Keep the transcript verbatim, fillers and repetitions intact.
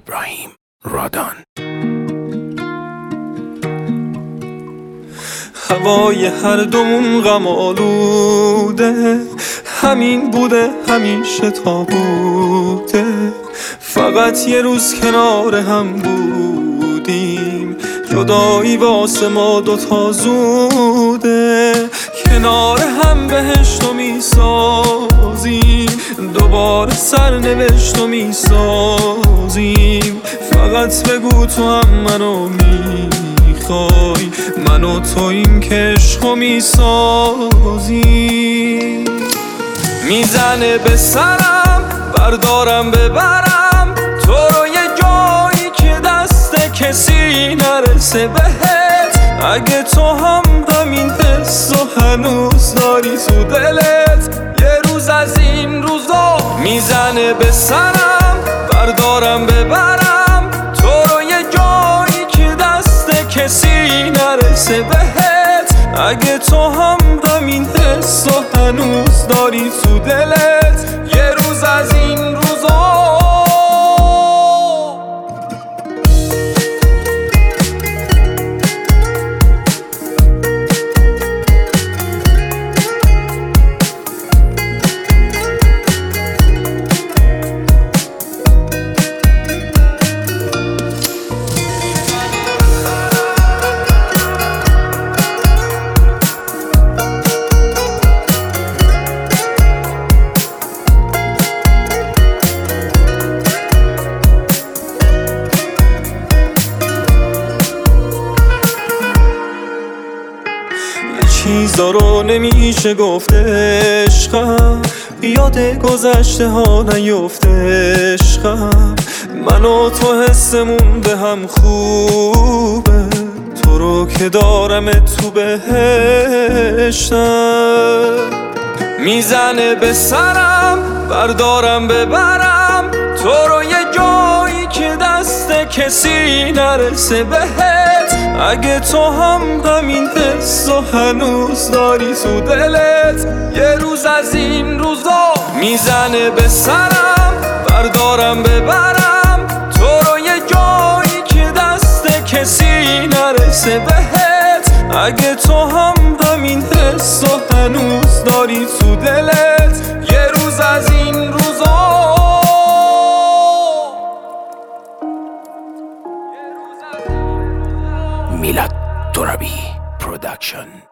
ابراهیم رادان. هوای هر دومون غم آلوده، همین بوده همیشه تا بوده، فقط یه روز کنار هم بودیم، جدایی واسه ما دوتا زوده، کنار هم بهشتو میسازیم، دوباره سرنوشتو میسازیم، فقط بگو تو هم منو میخوای، من و تویم که عشقو میسازیم. میزنه به سرم بردارم ببرم تو رو یه جایی که دست کسی نرسه بهت، اگه تو هم همین حس و هنوز داری تو دلت، یه روز از این روزا میزنه به سرم بردارم ببرم تو رو یه جایی که دست کسی نرسه بهت، اگه تو هم همین حس و هنوز داری تو دلت، یه روز از این روزا. چیزا رو نمیشه گفت عشقم، یاد گذشته ها نیفته عشقم، من و تو حسمون به هم خوبه، تو رو که دارم تو بهشتم. میزنه به سرم بردارم ببرم تو رو یه جایی که دست کسی نرسه بهت، اگه تو هم همین حس و هنوز داری تو دلت، یه روز از این روزا میزنه به سرم بردارم ببرم تو رو یه جایی که دست کسی نرسه بهت، اگه تو هم همین حس و هنوز داری تو دلت، یه روز از این روزا. میلاد ترابی پروداکشن.